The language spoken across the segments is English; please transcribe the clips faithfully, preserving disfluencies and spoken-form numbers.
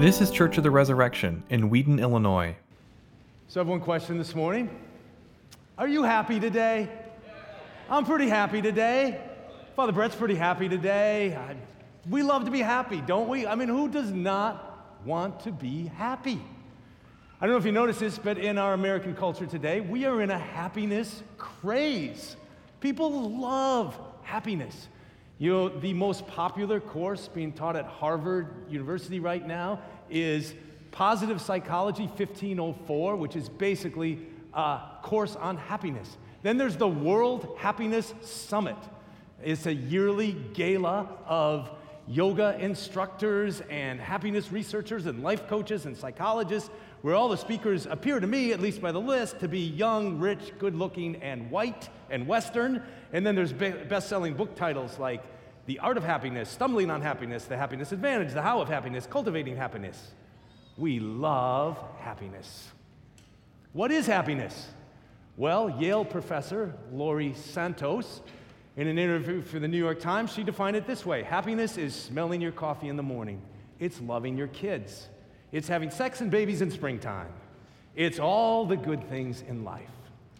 This is Church of the Resurrection in Wheaton, Illinois. So I have one question this morning. Are you happy today? I'm pretty happy today. Father Brett's pretty happy today. I, we love to be happy, don't we? I mean, who does not want to be happy? I don't know if you noticed this, but in our American culture today, we are in a happiness craze. People love happiness. You know, the most popular course being taught at Harvard University right now is Positive Psychology fifteen oh four, which is basically a course on happiness. Then there's the World Happiness Summit. It's a yearly gala of yoga instructors and happiness researchers and life coaches and psychologists, where all the speakers appear to me, at least by the list, to be young, rich, good-looking, and white and Western. And then there's be- best-selling book titles like The Art of Happiness, Stumbling on Happiness, The Happiness Advantage, The How of Happiness, Cultivating Happiness. We love happiness. What is happiness? Well, Yale professor Laurie Santos, in an interview for the New York Times, she defined it this way: happiness is smelling your coffee in the morning. It's loving your kids. It's having sex and babies in springtime. It's all the good things in life.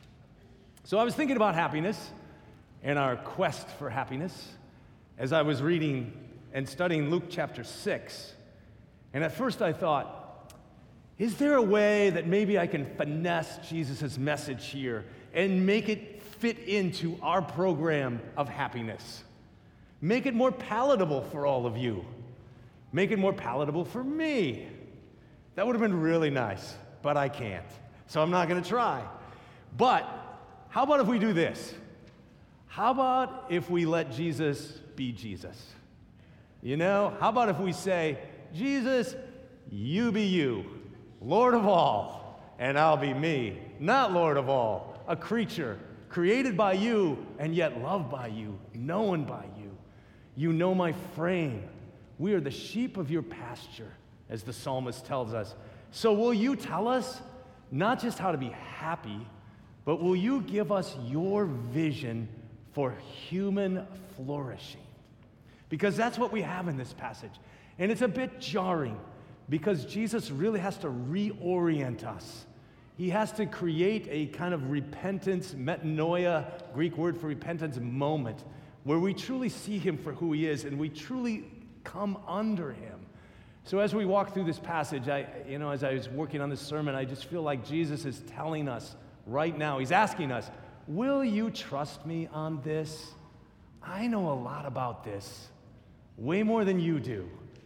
So I was thinking about happiness and our quest for happiness as I was reading and studying Luke chapter six. And at first I thought, is there a way that maybe I can finesse Jesus' message here and make it fit into our program of happiness? Make it more palatable for all of you. Make it more palatable for me. That would have been really nice, but I can't. So I'm not going to try. But how about if we do this? How about if we let Jesus be Jesus? You know, how about if we say, Jesus, you be you, Lord of all, and I'll be me, not Lord of all, a creature created by you and yet loved by you, known by you. You know my frame. We are the sheep of your pasture, as the psalmist tells us. So will you tell us not just how to be happy, but will you give us your vision for human flourishing? Because that's what we have in this passage. And it's a bit jarring because Jesus really has to reorient us. He has to create a kind of repentance, metanoia, Greek word for repentance, moment where we truly see him for who he is and we truly come under him. So as we walk through this passage, I, you know, as I was working on this sermon, I just feel like Jesus is telling us right now, he's asking us, will you trust me on this? I know a lot about this, way more than you do.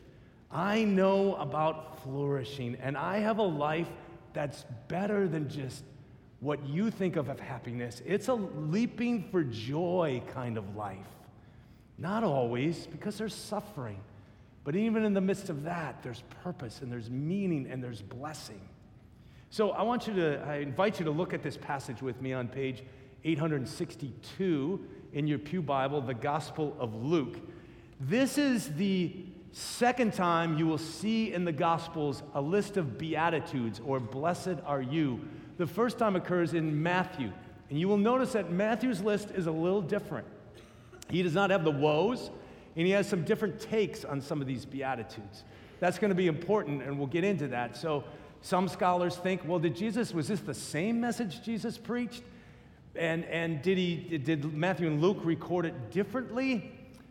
I know about flourishing, and I have a life that's better than just what you think of as happiness. It's a leaping for joy kind of life. Not always, because there's suffering. But even in the midst of that, there's purpose, and there's meaning, and there's blessing. So I want you to, I invite you to look at this passage with me on page eight sixty-two in your pew Bible, the Gospel of Luke. This is the second time you will see in the Gospels a list of Beatitudes, or blessed are you. The first time occurs in Matthew. And you will notice that Matthew's list is a little different. He does not have the woes, and he has some different takes on some of these Beatitudes. That's going to be important, and we'll get into that. So some scholars think, well, did Jesus, was this the same message Jesus preached? And, and did he, did Matthew and Luke record it differently?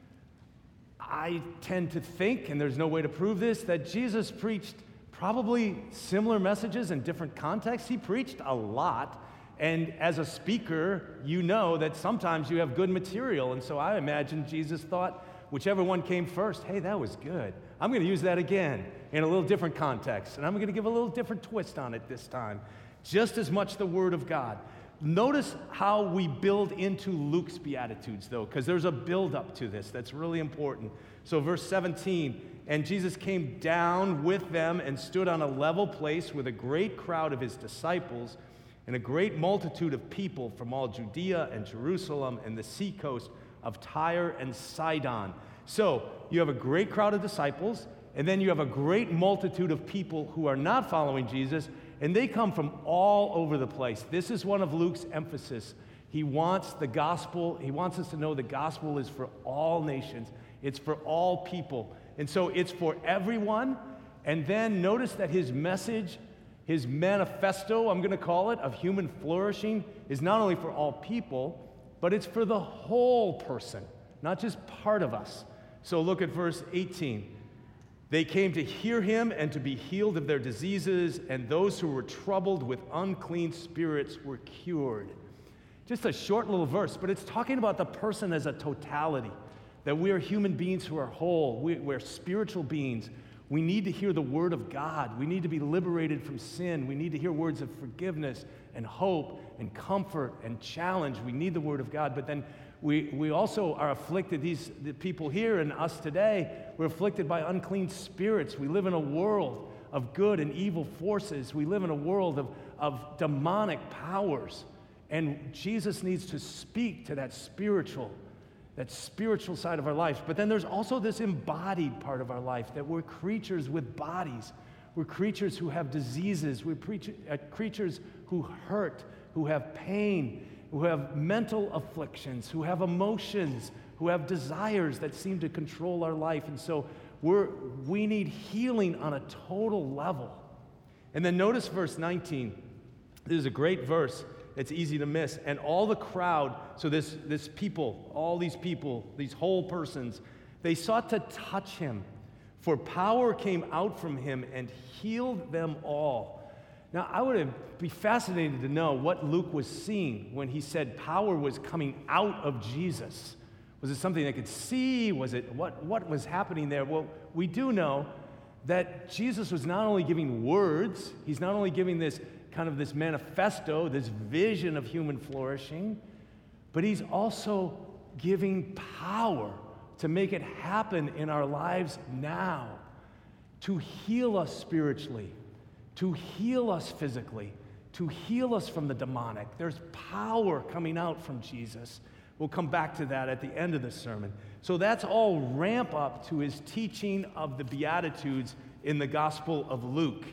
I tend to think, and there's no way to prove this, that Jesus preached probably similar messages in different contexts. He preached a lot, and as a speaker, you know that sometimes you have good material, and so I imagine Jesus thought, whichever one came first, hey, that was good. I'm going to use that again in a little different context, and I'm going to give a little different twist on it this time. Just as much the Word of God. Notice how we build into Luke's Beatitudes, though, because there's a build-up to this that's really important. So verse seventeen, and Jesus came down with them and stood on a level place with a great crowd of his disciples and a great multitude of people from all Judea and Jerusalem and the seacoast of Tyre and Sidon. So you have a great crowd of disciples, and then you have a great multitude of people who are not following Jesus, and they come from all over the place. This is one of Luke's emphasis. He wants the gospel, he wants us to know the gospel is for all nations. It's for all people. And so it's for everyone, And then notice that his message, his manifesto, I'm going to call it, of human flourishing is not only for all people, but it's for the whole person, not just part of us. So look at verse eighteen. They came to hear him and to be healed of their diseases, and those who were troubled with unclean spirits were cured. Just a short little verse, but it's talking about the person as a totality, that we are human beings who are whole. We, we're spiritual beings. We need to hear the word of God. We need to be liberated from sin. We need to hear words of forgiveness and hope and comfort and challenge. We need the word of God, but then we, we also are afflicted, these the people here and us today, we're afflicted by unclean spirits. We live in a world of good and evil forces. We live in a world of, of demonic powers. And Jesus needs to speak to that spiritual, that spiritual side of our life. But then there's also this embodied part of our life, that we're creatures with bodies. We're creatures who have diseases. We're preach- uh, creatures who hurt, who have pain, who have mental afflictions, who have emotions, who have desires that seem to control our life. And so we're, we need healing on a total level. And then notice verse nineteen. This is a great verse. It's easy to miss. And all the crowd, so this, this people, all these people, these whole persons, they sought to touch him, for power came out from him and healed them all. Now, I would be fascinated to know what Luke was seeing when he said power was coming out of Jesus. Was it something they could see? Was it, what, what was happening there? Well, we do know that Jesus was not only giving words, he's not only giving this kind of this manifesto, this vision of human flourishing, but he's also giving power to make it happen in our lives now, to heal us spiritually, to heal us physically, to heal us from the demonic. There's power coming out from Jesus. We'll come back to that at the end of the sermon. So that's all ramp up to his teaching of the Beatitudes in the Gospel of Luke.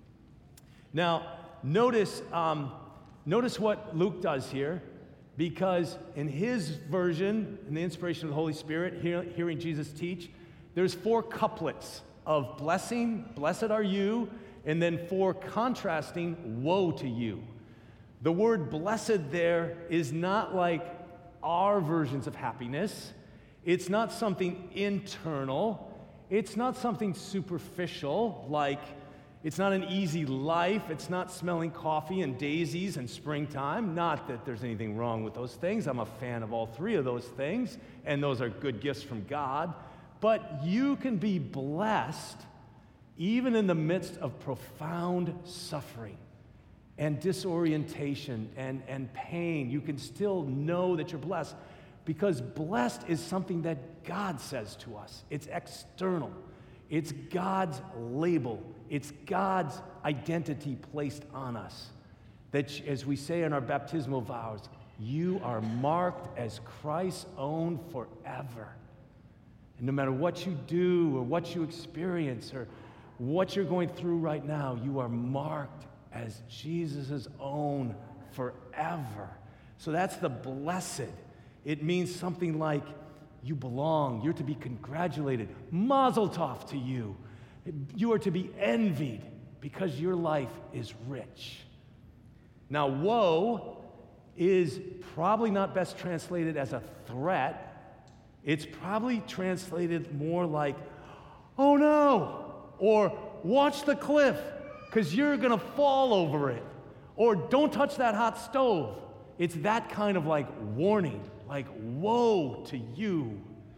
Now, notice, um, notice what Luke does here, because in his version, in the inspiration of the Holy Spirit, hear, hearing Jesus teach, there's four couplets of blessing, blessed are you, and then four contrasting, woe to you. The word blessed there is not like our versions of happiness. It's not something internal. It's not something superficial, like it's not an easy life. It's not smelling coffee and daisies and springtime. Not that there's anything wrong with those things. I'm a fan of all three of those things, and those are good gifts from God. But you can be blessed even in the midst of profound suffering and disorientation and, and pain. You can still know that you're blessed, because blessed is something that God says to us. It's external. It's God's label. It's God's identity placed on us. That, as we say in our baptismal vows, you are marked as Christ's own forever. And no matter what you do or what you experience or what you're going through right now, you are marked as Jesus' own forever. So that's the blessed. It means something like you belong, you're to be congratulated, mazel tov to you. You are to be envied because your life is rich. Now, woe is probably not best translated as a threat. It's probably translated more like, oh no, or watch the cliff because you're going to fall over it, or don't touch that hot stove. It's that kind of like warning, like woe to you.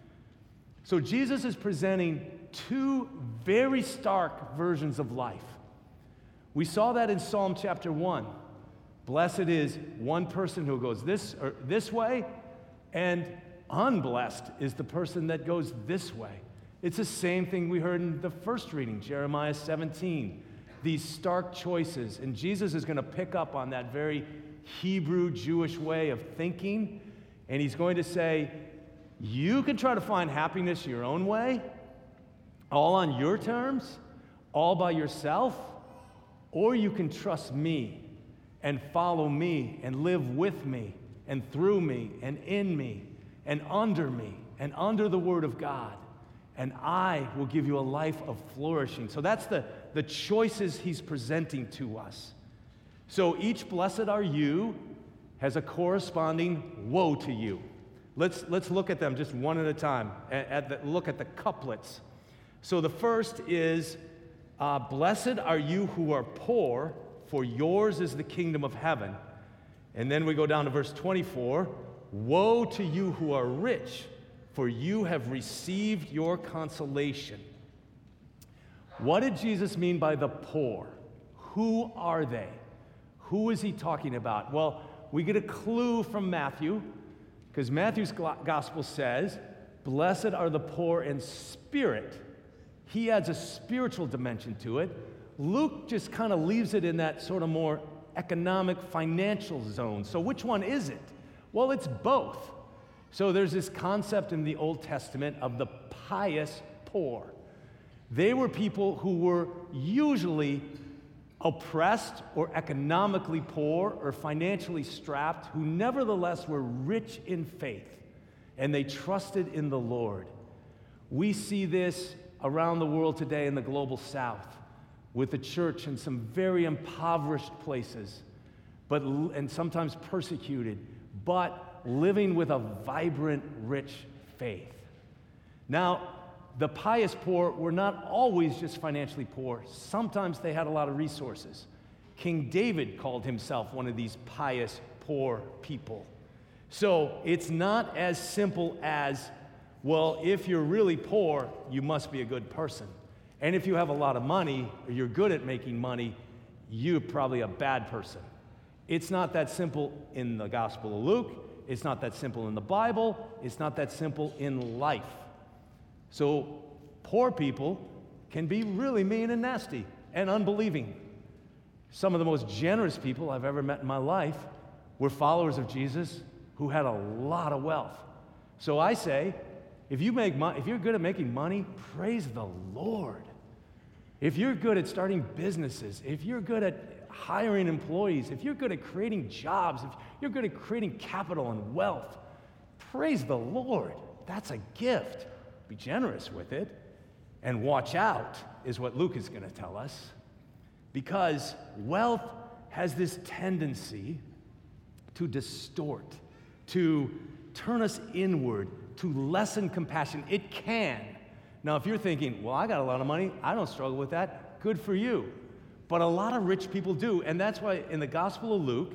So Jesus is presenting two very stark versions of life. We saw that in Psalm chapter one. Blessed is one person who goes this or this way, and unblessed is the person that goes this way. It's the same thing we heard in the first reading, Jeremiah seventeen. These stark choices, and Jesus is going to pick up on that very Hebrew Jewish way of thinking, and he's going to say, you can try to find happiness your own way, all on your terms, all by yourself, or you can trust me and follow me and live with me and through me and in me and under me and under the Word of God. and I will give you a life of flourishing. So that's the, the choices he's presenting to us. So each blessed are you has a corresponding woe to you. Let's, let's look at them just one at a time. At, at the, look at the couplets. So the first is, uh, blessed are you who are poor, for yours is the kingdom of heaven. And then we go down to verse twenty-four. Woe to you who are rich, for you have received your consolation. What did Jesus mean by the poor? Who are they? Who is he talking about? Well, we get a clue from Matthew, because Matthew's gospel says, blessed are the poor in spirit. He adds a spiritual dimension to it. Luke just kind of leaves it in that sort of more economic, financial zone. So which one is it? Well, it's both. So there's this concept in the Old Testament of the pious poor. They were people who were usually oppressed or economically poor or financially strapped, who nevertheless were rich in faith, and they trusted in the Lord. We see this around the world today in the global south, with the church in some very impoverished places, but and sometimes persecuted, but living with a vibrant, rich faith. Now, the pious poor were not always just financially poor. Sometimes they had a lot of resources. King David called himself one of these pious, poor people. So it's not as simple as, well, if you're really poor, you must be a good person. And if you have a lot of money, or you're good at making money, you're probably a bad person. It's not that simple in the Gospel of Luke. It's not that simple in the Bible. It's not that simple in life. So poor people can be really mean and nasty and unbelieving. Some of the most generous people I've ever met in my life were followers of Jesus who had a lot of wealth. So I say, if you make mo- if you're good at making money, praise the Lord. If you're good at starting businesses, if you're good at hiring employees, if you're good at creating jobs, if you're good at creating capital and wealth, praise the Lord. That's a gift. Be generous with it, and watch out, is what Luke is going to tell us, because wealth has this tendency to distort, to turn us inward, to lessen compassion. It can. Now, if you're thinking, well, I got a lot of money, I don't struggle with that, good for you. But a lot of rich people do, and that's why in the Gospel of Luke,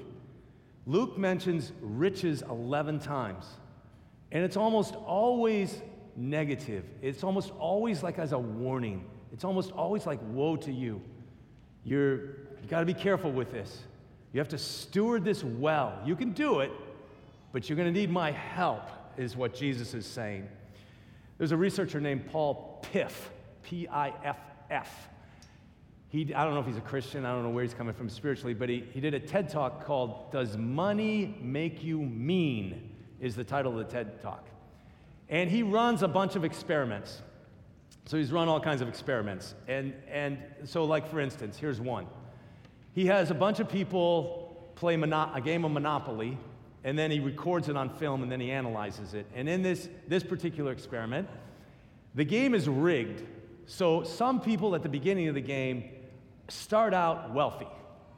Luke mentions riches eleven times, and it's almost always negative. It's almost always like as a warning. It's almost always like, woe to you. You're, you got to be careful with this. You have to steward this well. You can do it, but you're going to need my help, is what Jesus is saying. There's a researcher named Paul Piff, P I F F. He, I don't know if he's a Christian. I don't know where he's coming from spiritually, but he, he did a TED Talk called Does Money Make You Mean? Is the title of the TED Talk. And he runs a bunch of experiments. So he's run all kinds of experiments. And, and so, like, for instance, here's one. He has a bunch of people play mono- a game of Monopoly, and then he records it on film, and then he analyzes it. And in this, this particular experiment, the game is rigged. So some people at the beginning of the game start out wealthy.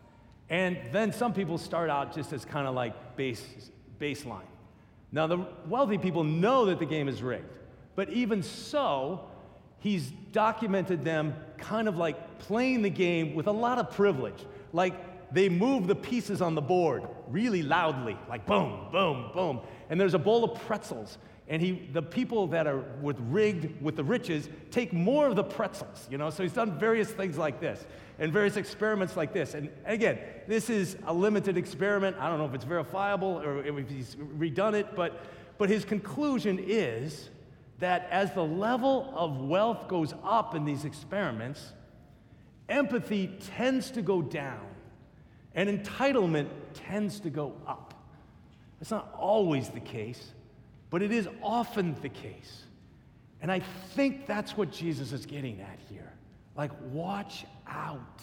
And then some people start out just as kind of like base, baseline. Now, the wealthy people know that the game is rigged, but even so, he's documented them kind of like playing the game with a lot of privilege. Like, they move the pieces on the board really loudly, like boom, boom, boom. And there's a bowl of pretzels, and he, the people that are with rigged with the riches take more of the pretzels, you know? So he's done various things like this, and various experiments like this. And again, this is a limited experiment. I don't know if it's verifiable or if he's redone it, but, but his conclusion is that as the level of wealth goes up in these experiments, empathy tends to go down, and entitlement tends to go up. It's not always the case, but it is often the case. And I think that's what Jesus is getting at here. Like, watch out.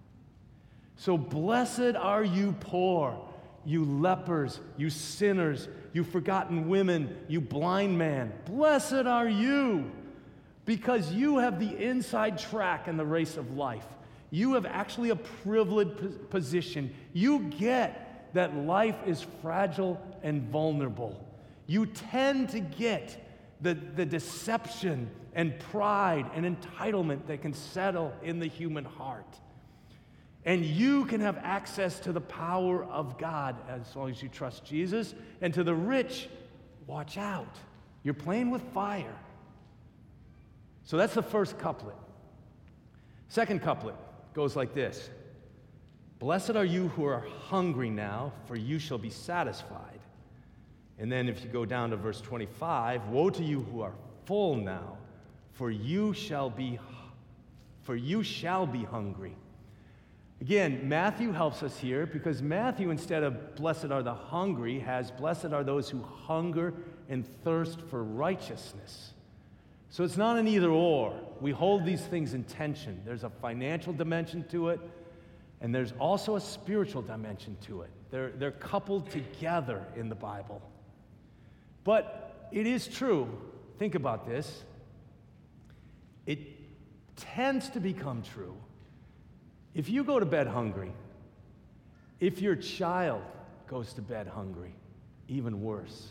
So blessed are you poor, you lepers, you sinners, you forgotten women, you blind man. Blessed are you. because you have the inside track in the race of life. You have actually a privileged position. You get that life is fragile and vulnerable. You tend to get the, the deception and pride and entitlement that can settle in the human heart. And you can have access to the power of God as long as you trust Jesus. And to the rich, watch out. You're playing with fire. So that's the first couplet. Second couplet goes like this. Blessed are you who are hungry now, for you shall be satisfied. And then if you go down to verse twenty-five, woe to you who are full now, for you shall be for you shall be hungry. Again, Matthew helps us here because Matthew, instead of blessed are the hungry, has blessed are those who hunger and thirst for righteousness. So it's not an either or. We hold these things in tension. There's a financial dimension to it, and there's also a spiritual dimension to it. They're, they're coupled together in the Bible. But it is true, think about this, it tends to become true. If you go to bed hungry, if your child goes to bed hungry, even worse,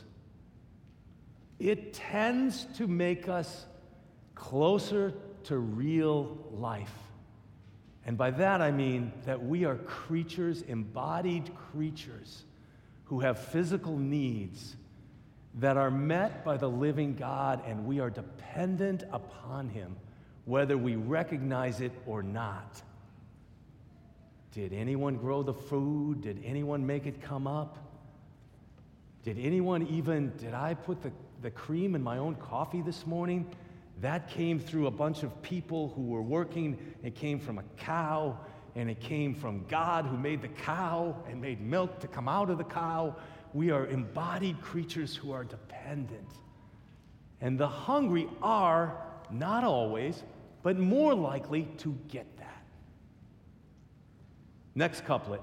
it tends to make us closer to real life. And by that I mean that we are creatures, embodied creatures, who have physical needs that are met by the living God, and we are dependent upon Him, whether we recognize it or not. Did anyone grow the food? Did anyone make it come up? Did anyone even, did I put the, the cream in my own coffee this morning? That came through a bunch of people who were working. It came from a cow, and it came from God who made the cow and made milk to come out of the cow. We are embodied creatures who are dependent. And the hungry are, not always, but more likely to get that. Next couplet.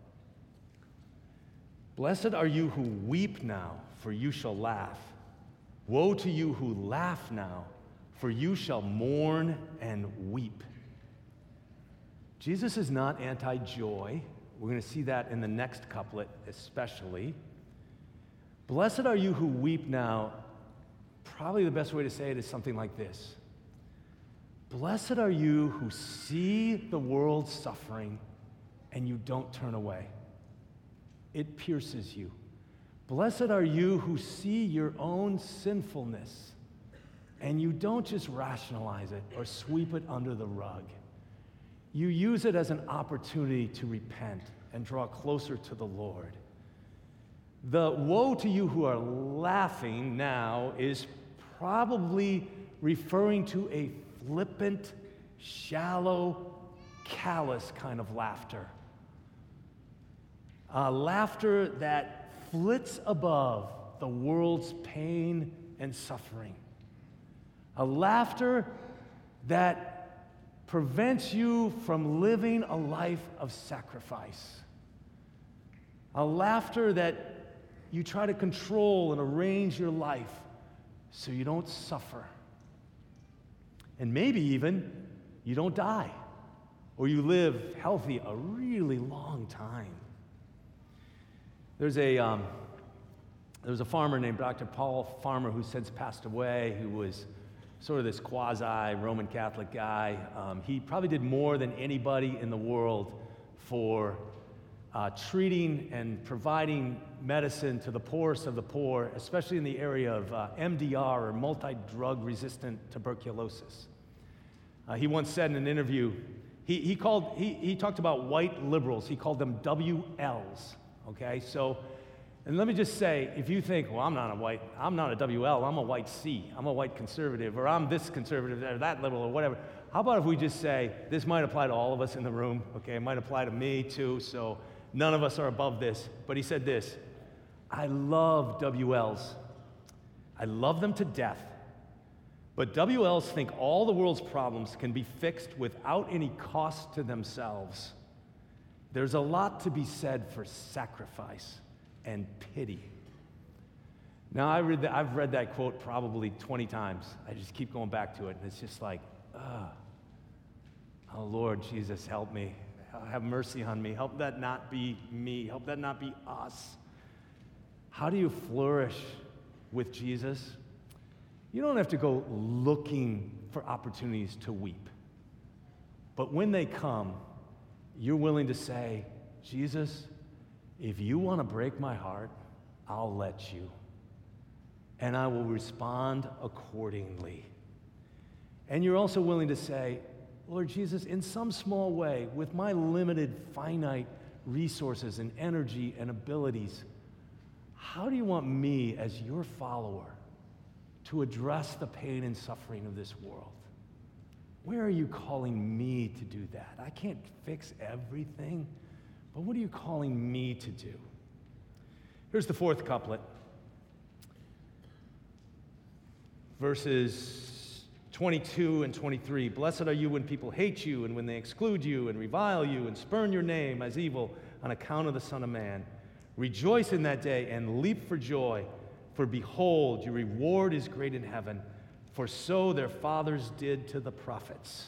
Blessed are you who weep now, for you shall laugh. Woe to you who laugh now, for you shall mourn and weep. Jesus is not anti-joy. We're going to see that in the next couplet especially. Blessed are you who weep now. Probably the best way to say it is something like this. Blessed are you who see the world suffering and you don't turn away. It pierces you. Blessed are you who see your own sinfulness and you don't just rationalize it or sweep it under the rug. You use it as an opportunity to repent and draw closer to the Lord. The woe to you who are laughing now is probably referring to a flippant, shallow, callous kind of laughter. A laughter that flits above the world's pain and suffering. A laughter that prevents you from living a life of sacrifice. A laughter that you try to control and arrange your life so you don't suffer. And maybe even you don't die, or you live healthy a really long time. There's a, um, there was a farmer named Doctor Paul Farmer who since passed away, who was sort of this quasi-Roman Catholic guy. Um, he probably did more than anybody in the world for uh, treating and providing medicine to the poorest of the poor, especially in the area of uh, M D R, or multi-drug resistant tuberculosis. Uh, he once said in an interview, he, he, called, he, he talked about white liberals. He called them W Ls. Okay, so, and let me just say, if you think, well, I'm not a white, I'm not a W L, I'm a white C, I'm a white conservative, or I'm this conservative, or that liberal, or whatever. How about if we just say, this might apply to all of us in the room, okay, it might apply to me too, so none of us are above this. But he said this, I love W Ls. I love them to death. But W Ls think all the world's problems can be fixed without any cost to themselves. There's a lot to be said for sacrifice and pity. Now, I read that, I've read that quote probably twenty times. I just keep going back to it, and it's just like, ah, oh, Lord Jesus, help me. Have mercy on me. Help that not be me. Help that not be us. How do you flourish with Jesus? You don't have to go looking for opportunities to weep. But when they come, you're willing to say, Jesus, if you want to break my heart, I'll let you. And I will respond accordingly. And you're also willing to say, Lord Jesus, in some small way, with my limited, finite resources and energy and abilities, how do you want me as your follower to address the pain and suffering of this world? Where are you calling me to do that? I can't fix everything, but what are you calling me to do? Here's the fourth couplet. Verses twenty-two and twenty-three. Blessed are you when people hate you and when they exclude you and revile you and spurn your name as evil on account of the Son of Man. Rejoice in that day and leap for joy, for behold, your reward is great in heaven, for so their fathers did to the prophets.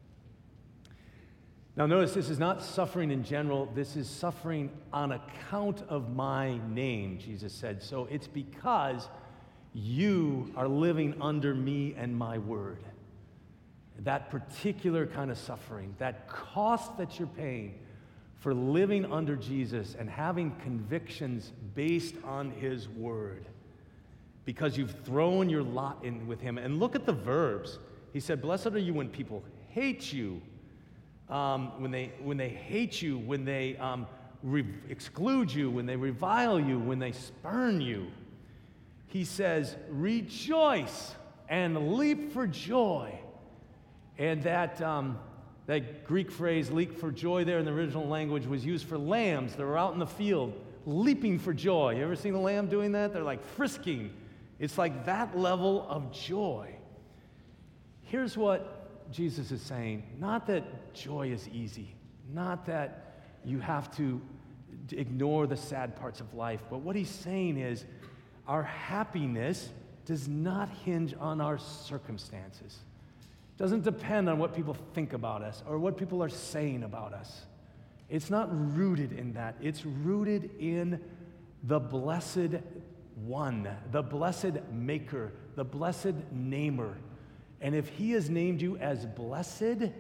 Now notice, this is not suffering in general, this is suffering on account of my name, Jesus said. So it's because you are living under me and my word. That particular kind of suffering, that cost that you're paying for living under Jesus and having convictions based on his word, because you've thrown your lot in with him. And look at the verbs. He said, blessed are you when people hate you, um, when they when they hate you, when they um, re- exclude you, when they revile you, when they spurn you. He says, rejoice and leap for joy. And that, um, that Greek phrase, leap for joy, there in the original language was used for lambs that were out in the field leaping for joy. You ever seen a lamb doing that? They're like frisking. It's like that level of joy. Here's what Jesus is saying. Not that joy is easy. Not that you have to ignore the sad parts of life. But what he's saying is, our happiness does not hinge on our circumstances. It doesn't depend on what people think about us or what people are saying about us. It's not rooted in that. It's rooted in the blessed one, the blessed maker, the blessed namer. And if he has named you as blessed,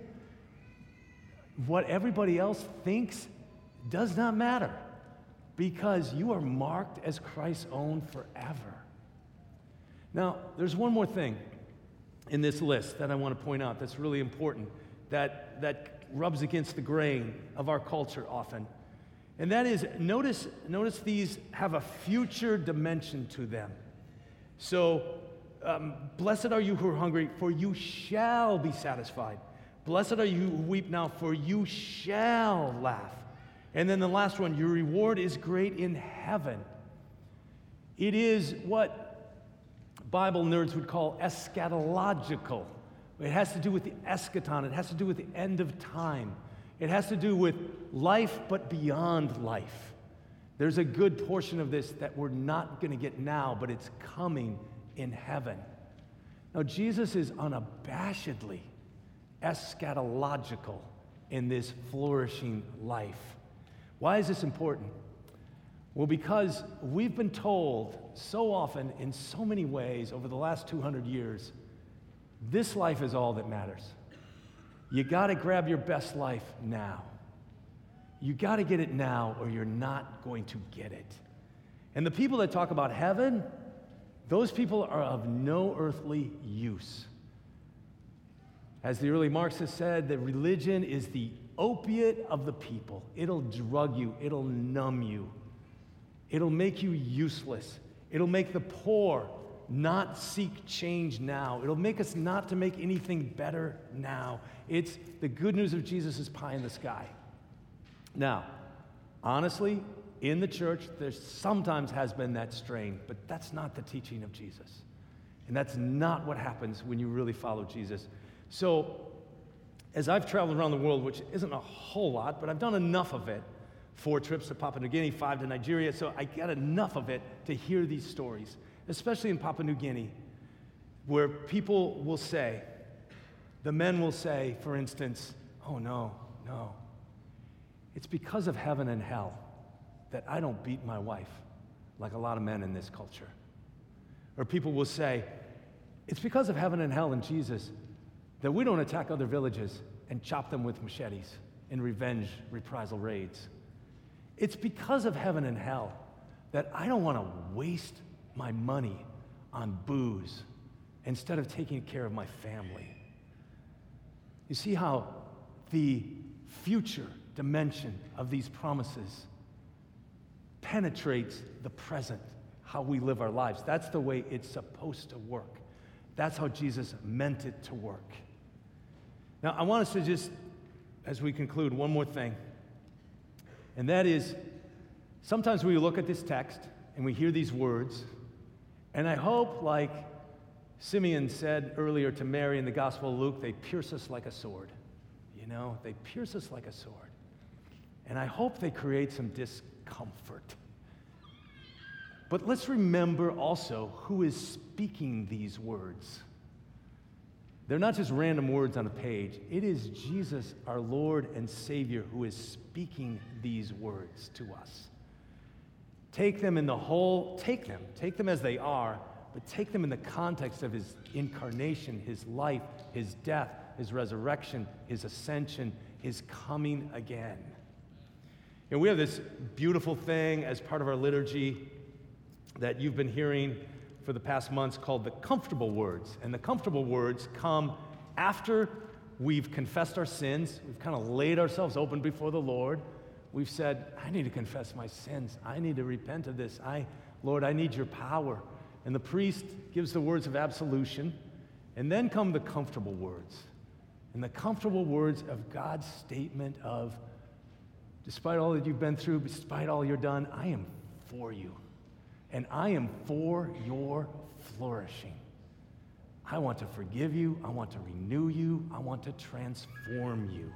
what everybody else thinks does not matter, because you are marked as Christ's own forever. Now, there's one more thing in this list that I want to point out that's really important, that, that rubs against the grain of our culture often. And that is, notice, notice these have a future dimension to them. So, um, blessed are you who are hungry, for you shall be satisfied. Blessed are you who weep now, for you shall laugh. And then the last one, your reward is great in heaven. It is what Bible nerds would call eschatological. It has to do with the eschaton. It has to do with the end of time. It has to do with life but beyond life. There's a good portion of this that we're not going to get now, but it's coming in heaven. Now, Jesus is unabashedly eschatological in this flourishing life. Why is this important? Well, because we've been told so often in so many ways over the last two hundred years, this life is all that matters. You got to grab your best life now. You got to get it now or you're not going to get it. And the people that talk about heaven, those people are of no earthly use. As the early Marxists said, that religion is the opiate of the people. It'll drug you. It'll numb you. It'll make you useless. It'll make the poor not seek change now. It'll make us not to make anything better now. It's the good news of Jesus is pie in the sky. Now, honestly, in the church, there sometimes has been that strain, but that's not the teaching of Jesus. And that's not what happens when you really follow Jesus. So, as I've traveled around the world, which isn't a whole lot, but I've done enough of it, four trips to Papua New Guinea, five to Nigeria, so I get enough of it to hear these stories. especially in Papua New Guinea, where people will say, the men will say, for instance, oh no, no. It's because of heaven and hell that I don't beat my wife like a lot of men in this culture. Or people will say, it's because of heaven and hell and Jesus that we don't attack other villages and chop them with machetes in revenge reprisal raids. It's because of heaven and hell that I don't want to waste my money on booze instead of taking care of my family. You see how the future dimension of these promises penetrates the present, how we live our lives. That's the way it's supposed to work. That's how Jesus meant it to work. Now, I want us to just, as we conclude, one more thing. And that is, sometimes we look at this text and we hear these words, and I hope, like Simeon said earlier to Mary in the Gospel of Luke, they pierce us like a sword. You know, they pierce us like a sword. And I hope they create some discomfort. But let's remember also who is speaking these words. They're not just random words on a page. It is Jesus, our Lord and Savior, who is speaking these words to us. Take them in the whole, take them, take them as they are, but take them in the context of his incarnation, his life, his death, his resurrection, his ascension, his coming again. And we have this beautiful thing as part of our liturgy that you've been hearing for the past months called the comfortable words. And the comfortable words come after we've confessed our sins. We've kind of laid ourselves open before the Lord. We've said, I need to confess my sins. I need to repent of this. I, Lord, I need your power. And the priest gives the words of absolution. And then come the comfortable words. And the comfortable words of God's statement of, despite all that you've been through, despite all you've done, I am for you. And I am for your flourishing. I want to forgive you. I want to renew you. I want to transform you.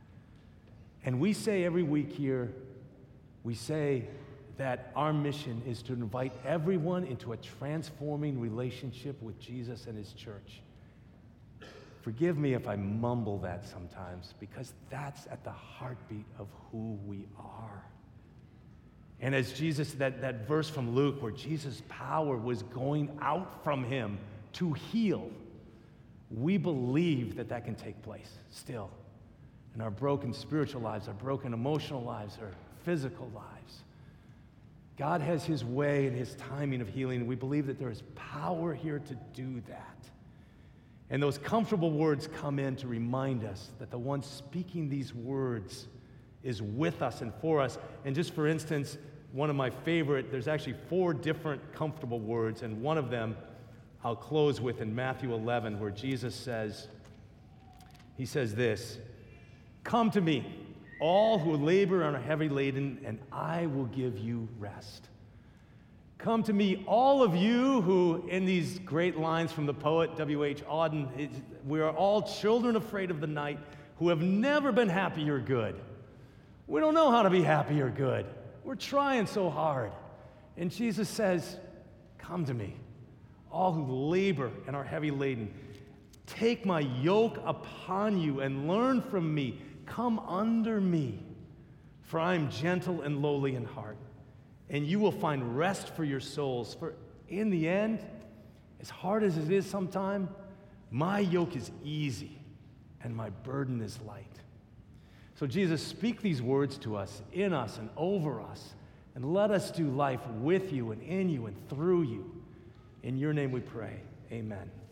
And we say every week here, we say that our mission is to invite everyone into a transforming relationship with Jesus and his church. Forgive me if I mumble that sometimes, because that's at the heartbeat of who we are. And as Jesus, that, that verse from Luke where Jesus' power was going out from him to heal, we believe that that can take place still in our broken spiritual lives, our broken emotional lives, our physical lives. God has his way and his timing of healing, and we believe that there is power here to do that. And those comfortable words come in to remind us that the one speaking these words is with us and for us. And just for instance, one of my favorite, there's actually four different comfortable words, and one of them I'll close with in Matthew eleven, where Jesus says, he says this, come to me, all who labor and are heavy laden, and I will give you rest. Come to me, all of you who, in these great lines from the poet W H Auden, it, we are all children afraid of the night who have never been happy or good. We don't know how to be happy or good. We're trying so hard. And Jesus says, come to me, all who labor and are heavy laden. Take my yoke upon you and learn from me. Come under me, for I am gentle and lowly in heart, and you will find rest for your souls. For in the end, as hard as it is sometimes, my yoke is easy and my burden is light. So Jesus, speak these words to us, in us and over us, and let us do life with you and in you and through you. In your name we pray, amen.